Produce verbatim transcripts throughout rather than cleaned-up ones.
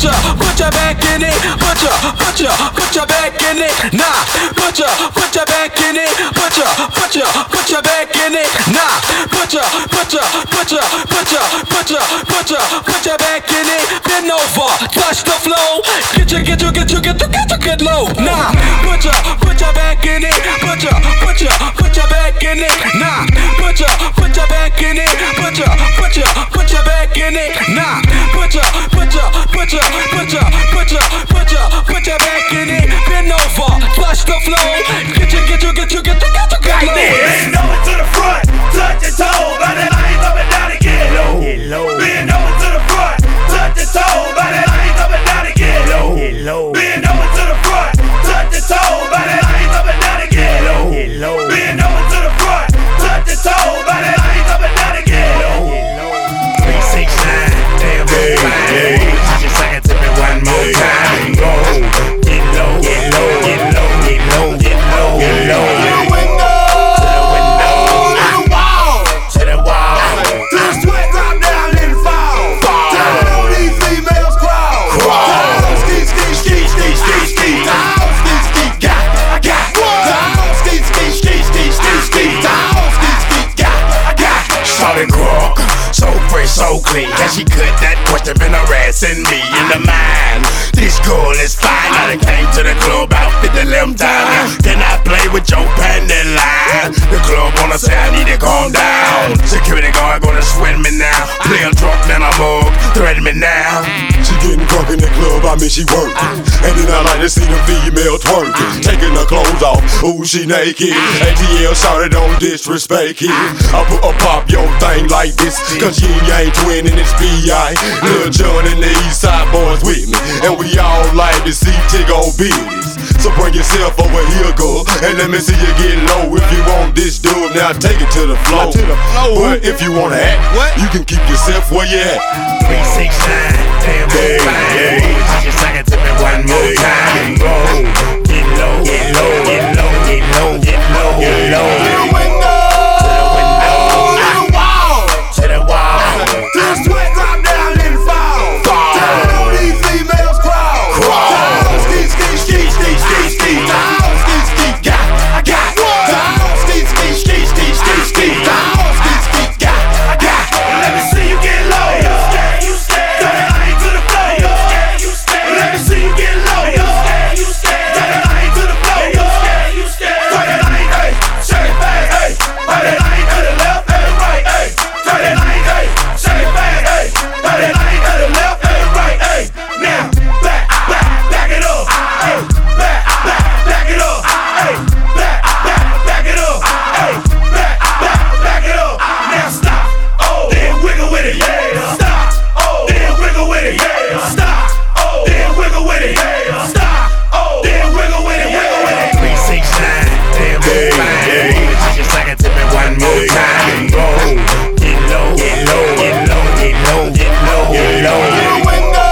put your, put your back in it. Put your, put your, put your back in it. Nah, put your, put your back in it. Put your, put your, put your back in it. Nah, put your, put your, put your, put your, put your, put your, put your back in it. Bend over, touch the floor. Get your, get your, get your, get your, get your, get low. Nah, put your, put your back in it. Put your, put your, put your back in it. Nah, put your, put your back in it. Put your, put your, put your back in it. Nah, put your, put your, put your, put your, put your, put your, put your back in it. Bend over, touch the floor. Get your, get your, get your, get your, get your, get low. Bend over to the front, touch your toe, by the lines up and down and get low. Bend over to the front, touch your toe, by the lines up and down and get low. Bend over to the front, touch your toe, by the lines up and down and get low. Bend over to the front, touch your toe, by the lines up and down and get low. three six nine, damn good fine. Just like it to me one more time. Go, get low, get low, get low, get low, get low, get low. To the window, to the wall, to the wall. Till the sweat drop down and fall. Down on these females crawl. Down, ski, ski, ski, ski, ski, ski. Down, ski, ski, got, I got. Down, ski, ski, ski, ski, ski, ski. Down, ski, ski, got, I got. Solid crook, so fresh, so clean. Can she cut that question been harassing me in the mind? This girl is fine. I done came to the club out fifty limb time. Can I play with your panty line? The club wanna say I need to calm down. Security guard gonna sweat me now. Play a drunk, then a mug, threaten me now. She getting drunk in the club, I mean she working. And then I like to see the female twerking. Taking her clothes off, ooh she naked. A T L shawty don't disrespect it. I put a pop your thing like this, cause yin yang twin and it's B I. Lil Jon and the East Side boys with me, and we all like to see Tiggo business. So bring yourself over here, girl, and let me see you get low. If you want this dude, now take it to the floor. But if you wanna act, you can keep yourself where you at. three six nine, damn good fine. Just like it to me one more time. Go, get low, get low, get low, get low, get low, get low. To the window, to the wall, To the wall. till the sweat drop down and fall. Down on these females crawl. Down, ski, ski, ski, ski, ski, ski. Down, ski, ski, got, I got. Down, ski, ski, ski, ski, ski, ski. Down, ski, ski, got, I got. Let me see you get low. You scared, you scared. Throw that line to the floor. You scared, you scared. Let me see you get low. You scared, you scared. Throw that line to the floor. You scared, you scared. Throw that line, hey, shake it fast, hey. Throw that line to the left and the right, hey. Throw that line, hey, shake it fast, hey. Throw that line to the left and the right, hey. Now back, back, back it up, hey. Back, back, back it up, hey. Back, back, back it up, hey. Back, back, back it up. Now stop, oh, then wiggle with it, yeah. Stop, oh, then wiggle with it, yeah. Stop, oh, then wiggle with it, yeah. Stop, oh, then wiggle with it, wiggle with it. three six nine, damn good fine. Just like it to me one more time. Go, get low, get low, get low, get low, get low, get low. To the window,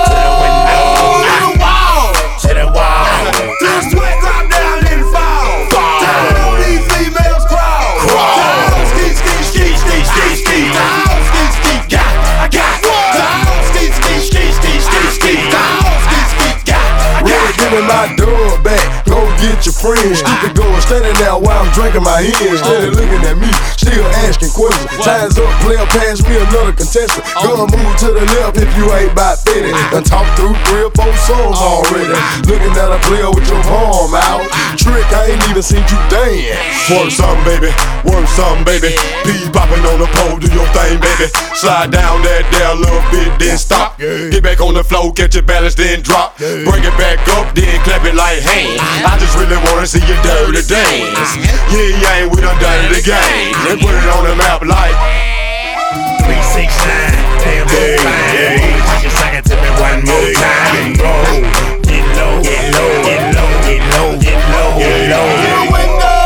to the wall, To the wall. till the sweat drop down and fall. Down on these females crawl. Down, ski, ski, ski, ski, ski, ski. Down, ski, ski, got, I got. Down, ski, ski, ski, ski, ski, ski. Down, ski, ski, got, I got. Really giving my dub back. Go get your friends. Keep it going steady now while I'm drinking my hen. Steady looking at me, still asking questions. Time's up, player, pass me another contestant. Gonna move to the left if you ain't about fitting. Done talk through three or four songs already. Looking at a player with your palm out. Trick, I ain't even seen you dance. Work something, baby. Work something, baby. P popping on the pole, do your thing, baby. Slide down that there a little bit, then stop. Get back on the floor, catch your balance, then drop. Bring it back up, then clap it like hands. I just really wanna see you dirty dance. Yeah, yeah, we done done it again. And put it on the map like three six nine, damn good fine. Just like it to me one more time. Go, get low, get low, get low, get low, get low, get low. To the window,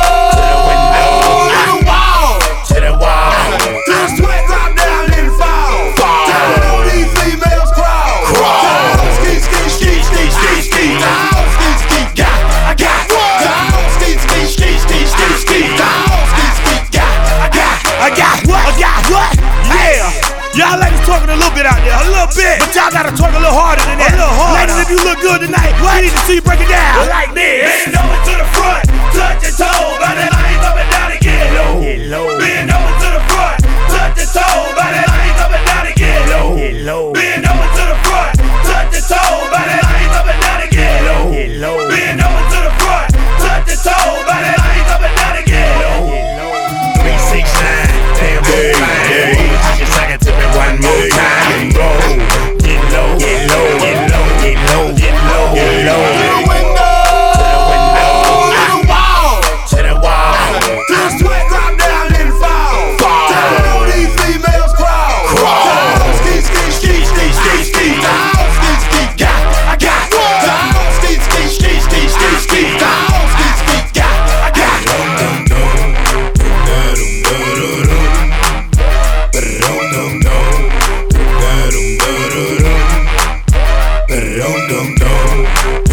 to the wall, To the wall. till the sweat drop down and fall. Down on these females crawl. Down, ski, ski, ski, ski, ski, ski. Down, ski, ski, got, I got. Down, ski, ski, ski, ski, ski, ski. Down, ski, ski, got, I got. I got what? I got what? Yeah. Y'all like to talking a little bit bit out there, a little bit. But y'all gotta twerk a little harder than that. A little harder. Ladies, if you look good tonight, we need to see you break it down like this. Bend over to the front, touch your toe, body lines up and down again. Low, get low. Bend over to the front, touch your toe, body lines up and down again. Low, get low. Bend over to the front, touch your toe, body lines up and down again. Low, get low. Bend over to the front, touch your toe, body lines up and down again. Low, get low. three six nine, damn boy, just like it to me one more time and go. Get low, get low, get low, get low, get low, get low. To the window, to the window, to the wall, to the wall. Till the sweat drop down and fall. Time on these females crawl. Time ski ski ski ski ski ski. Time ski ski got I got. Time ski ski ski ski ski ski. Time ski ski got I got. Dum dum dum.